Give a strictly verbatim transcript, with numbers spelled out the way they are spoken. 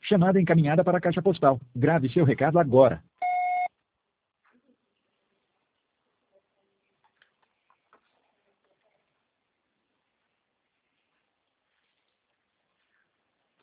Chamada encaminhada para a caixa postal. Grave seu recado agora.